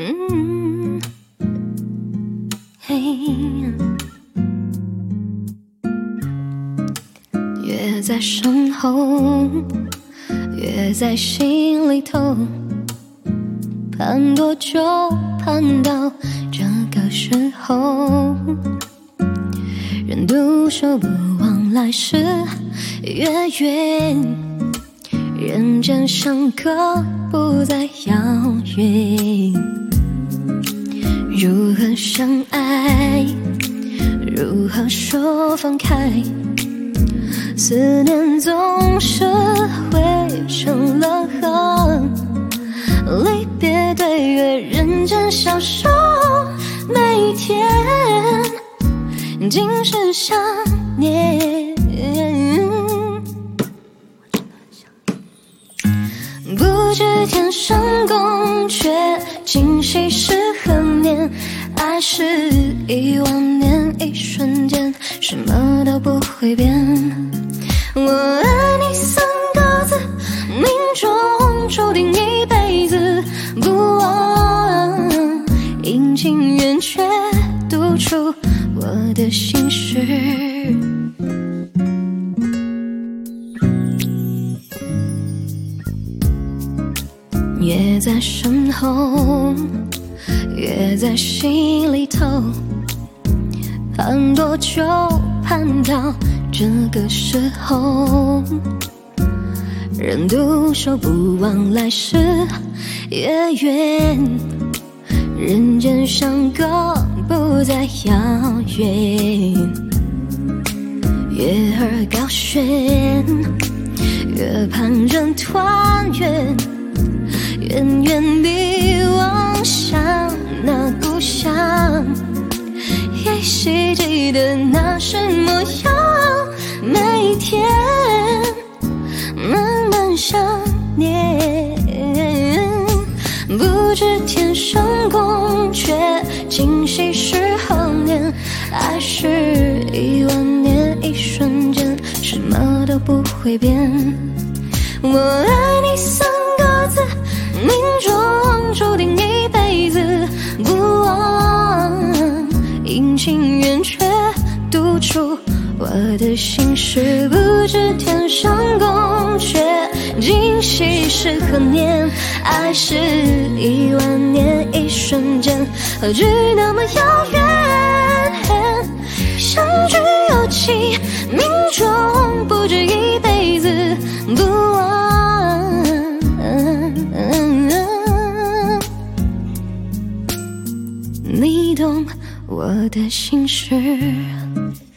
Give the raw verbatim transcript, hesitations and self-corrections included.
嗯，嘿，越在身后，越在心里头，盼多久，盼到这个时候，人独守不忘来时越远，人间相隔不再遥远。如何相爱，如何说放开，思念总是汇成了河，离别对月人间消瘦，每一天尽是想念。不知天生宫阙，今夕是何年？爱是一万年，一瞬间，什么都不会变。我爱你三个字，命中注定一辈子，不忘阴晴圆缺，读出我的心事。越在身后，越在心里头，盼多久，盼到这个时候，人独守不忘来时越远，人间相隔不再遥远。月儿高悬，越盼人团圆，远远地望向那故乡，依稀记得那时模样，每一天慢慢想念。不知天生宫阙，今夕是何年？爱是一万年，一瞬间，什么都不会变。我爱你三个字，命中注定一辈子，不忘阴晴圆缺，读出我的心事。不知天上宫阙，今夕是何年？爱是一万年，一瞬间，何惧那么遥远？相聚有期，命中不止一辈子，不忘你懂我的心事。